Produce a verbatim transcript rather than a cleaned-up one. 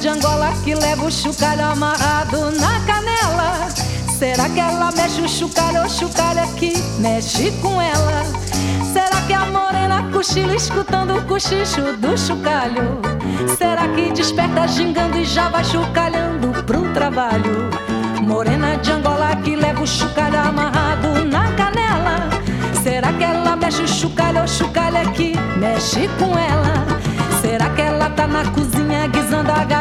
de Angola que leva o chocalho amarrado na canela. Será que ela mexe o chocalho ou o chocalho é que mexe com ela? Será que a morena cochila escutando o cochicho do chocalho? Será que desperta gingando e já vai chocalhando pro trabalho? Morena de Angola que leva o chocalho amarrado na canela. Será que ela mexe o chocalho ou o chocalho é que mexe com ela? Será que ela tá na cozinha guisando a